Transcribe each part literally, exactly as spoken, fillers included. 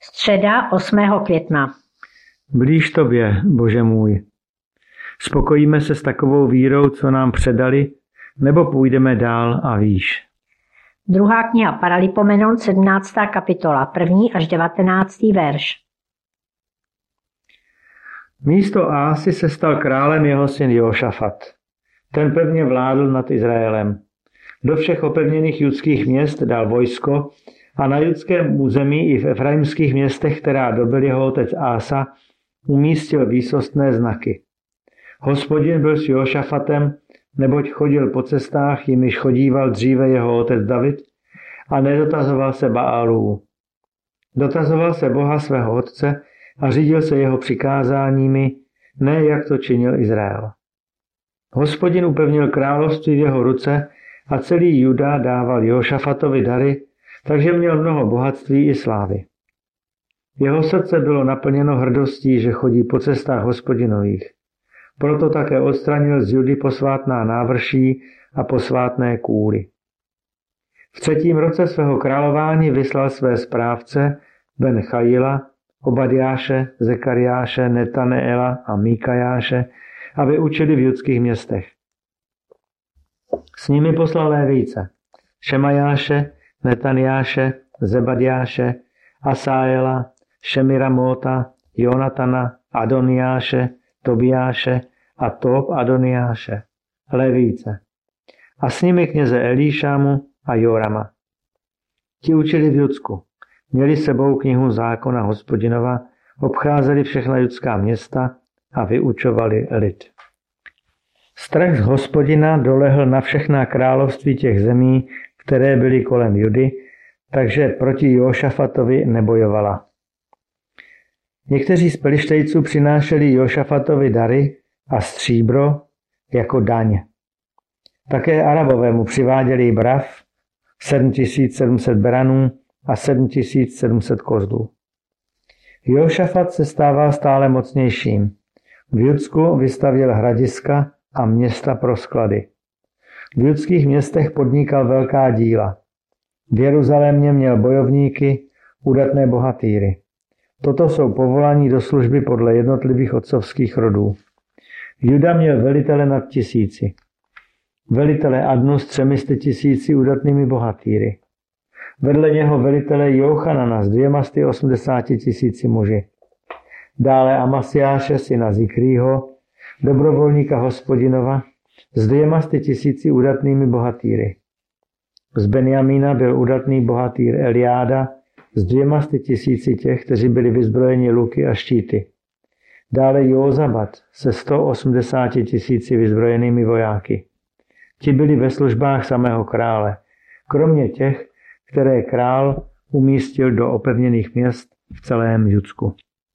Středa osmého května. Blíž tobě, Bože můj. Spokojíme se s takovou vírou, co nám předali, nebo půjdeme dál a výš. Druhá kniha Paralipomenon, sedmnáctá kapitola, první až devatenáctý verš. Místo Ásy se stal králem jeho syn Jošafat. Ten pevně vládl nad Izraelem. Do všech opevněných judských měst dal vojsko a na judském území i v efraimských městech, která dobyl jeho otec Ása, umístil výsostné znaky. Hospodin byl s Jošafatem, neboť chodil po cestách, jimiž chodíval dříve jeho otec David, a nedotazoval se Baálů. Dotazoval se Boha svého otce a řídil se jeho přikázáními, ne jak to činil Izrael. Hospodin upevnil království v jeho ruce a celý Juda dával Jošafatovi dary, takže měl mnoho bohatství i slávy. Jeho srdce bylo naplněno hrdostí, že chodí po cestách Hospodinových. Proto také odstranil z Judy posvátná návrší a posvátné kůly. V třetím roce svého králování vyslal své správce Ben Chaila, Obadiáše, Zekariáše, Netaneela a Míkajáše, aby učili v judských městech. S nimi poslal Lévíce, Šemajáše, Netaniáše, Zebadiáše, Asáela, Šemiramóta, Jonatana, Adoniáše, Tobiáše a Tob Adoniáše, Lévíce. A s nimi kněze Elíšámu a Jorama. Ti učili v Judsku. Měli sebou knihu zákona Hospodinova, obcházeli všechna judská města a vyučovali lid. Strach z Hospodina dolehl na všechna království těch zemí, které byly kolem Judy, takže proti Jošafatovi nebojovala. Někteří z Pelištejců přinášeli Jošafatovi dary a stříbro jako daň. Také Arabové mu přiváděli brav, sedm tisíc sedm set beranů a sedm tisíc sedm set kozlů. Jošafat se stával stále mocnějším. V Judsku vystavěl hradiska a města pro sklady. V judských městech podnikal velká díla. V Jeruzalémě měl bojovníky, udatné bohatýry. Toto jsou povolání do služby podle jednotlivých otcovských rodů. Juda měl velitele nad tisíci. Velitele Adnu s třemisty tisíci udatnými bohatýry. Vedle něho velitele Jochanana s dvěma sty osmdesáti tisíci muži. Dále Amasiáše, syna Zikrýho, dobrovolníka Hospodinova, s dvěma sty tisíci udatnými bohatýry. Z Benjamína byl udatný bohatýr Eliáda s dvěma sty tisíci těch, kteří byli vyzbrojeni luky a štíty. Dále Józabat se sto osmdesáti tisíci vyzbrojenými vojáky. Ti byli ve službách samého krále, kromě těch, které král umístil do opevněných měst v celém Judsku.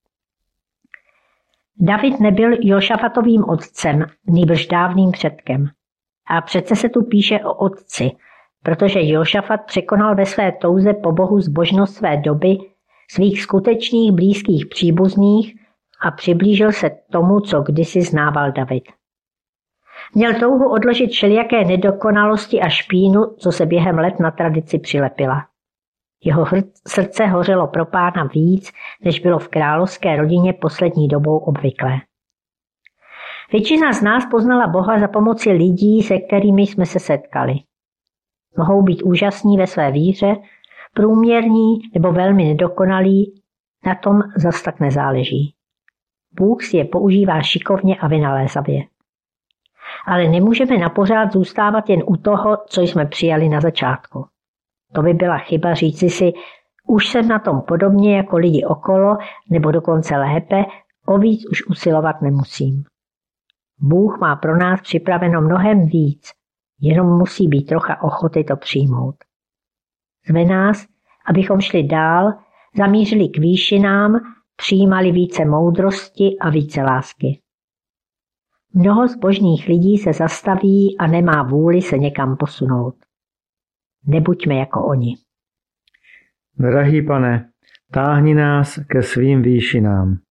David nebyl Jošafatovým otcem, nýbrž dávným předkem. A přece se tu píše o otci, protože Jošafat překonal ve své touze po Bohu zbožnost své doby svých skutečných blízkých příbuzných a přiblížil se tomu, co kdysi znával David. Měl touhu odložit všelijaké nedokonalosti a špínu, co se během let na tradici přilepila. Jeho srdce hořelo pro Pána víc, než bylo v královské rodině poslední dobou obvyklé. Většina z nás poznala Boha za pomoci lidí, se kterými jsme se setkali. Mohou být úžasní ve své víře, průměrní nebo velmi nedokonalí, na tom zas tak nezáleží. Bůh si je používá šikovně a vynalézavě. Ale nemůžeme napořád zůstávat jen u toho, co jsme přijali na začátku. To by byla chyba říci si, už jsem na tom podobně jako lidi okolo, nebo dokonce lépe, o víc už usilovat nemusím. Bůh má pro nás připraveno mnohem víc, jenom musí být trocha ochoty to přijmout. Zve nás, abychom šli dál, zamířili k výšinám, přijímali více moudrosti a více lásky. Mnoho zbožných lidí se zastaví a nemá vůli se někam posunout. Nebuďme jako oni. Drahý Pane, táhni nás ke svým výšinám.